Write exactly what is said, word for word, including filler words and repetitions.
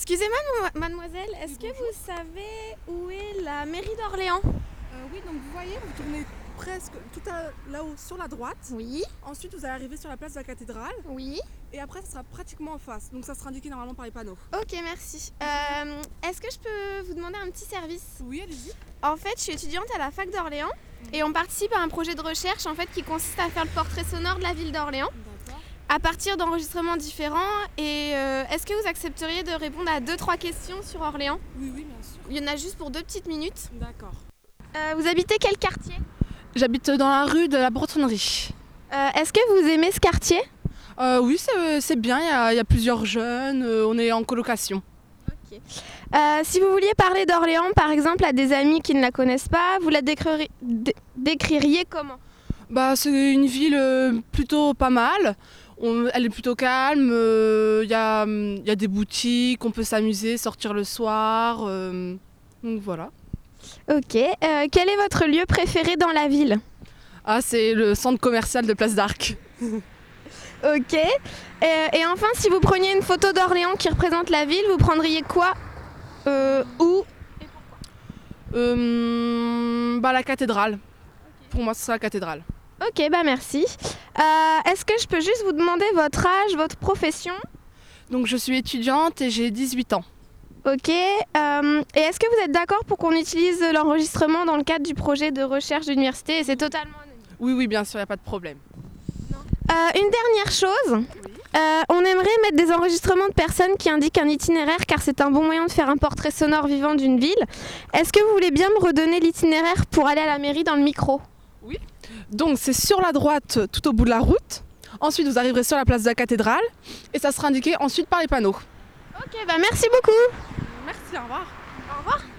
Excusez-moi, mo- mademoiselle, est-ce que vous savez où est la mairie d'Orléans? Euh, oui, donc vous voyez, vous tournez presque tout à- là-haut sur la droite. Oui, Ensuite, vous allez arriver sur la place de la cathédrale. oui. Et après, ça sera pratiquement en face. Donc ça sera indiqué normalement par les panneaux. Ok, merci. Euh, est-ce que je peux vous demander un petit service? Oui, allez-y. En fait, je suis étudiante à la fac d'Orléans et on participe à un projet de recherche en fait qui consiste à faire le portrait sonore de la ville d'Orléans D'accord. à partir d'enregistrements différents. Et euh, est-ce que vous accepteriez de répondre à deux trois questions sur Orléans? Oui, oui, bien sûr. Il y en a juste pour deux petites minutes. D'accord. Euh, vous habitez quel quartier? J'habite dans la rue de la Bretonnerie. Euh, Est-ce que vous aimez ce quartier? Euh, oui, c'est, c'est bien, il y, a- il y a plusieurs jeunes, euh, on est en colocation. Euh, si vous vouliez parler d'Orléans, par exemple, à des amis qui ne la connaissent pas, vous la décriri- dé- décririez comment? Bah, c'est une ville euh, plutôt pas mal. On- elle est plutôt calme. euh, Il y, a, hum, il y a des boutiques, on peut s'amuser, sortir le soir. euh, donc voilà. Ok. Euh, quel est votre lieu préféré dans la ville? Ah, c'est le centre commercial de Place d'Arc. Ok. Euh, et enfin, si vous preniez une photo d'Orléans qui représente la ville, vous prendriez quoi? Euh, Où? Euh, bah, la cathédrale. Pour moi, ce sera la cathédrale. Ok, bah merci. Euh, Est-ce que je peux juste vous demander votre âge, votre profession? Donc, je suis étudiante et j'ai dix-huit ans. Ok. Euh, et est-ce que vous êtes d'accord pour qu'on utilise l'enregistrement dans le cadre du projet de recherche d'université? Et c'est totalement anonyme. Oui, oui, bien sûr, il n'y a pas de problème. Euh, une dernière chose, euh, on aimerait mettre des enregistrements de personnes qui indiquent un itinéraire car c'est un bon moyen de faire un portrait sonore vivant d'une ville. Est-ce que vous voulez bien me redonner l'itinéraire pour aller à la mairie dans le micro? Donc, c'est sur la droite, tout au bout de la route. Ensuite, vous arriverez sur la place de la cathédrale et ça sera indiqué ensuite par les panneaux. Ok, bah merci beaucoup. Merci, au revoir. Au revoir.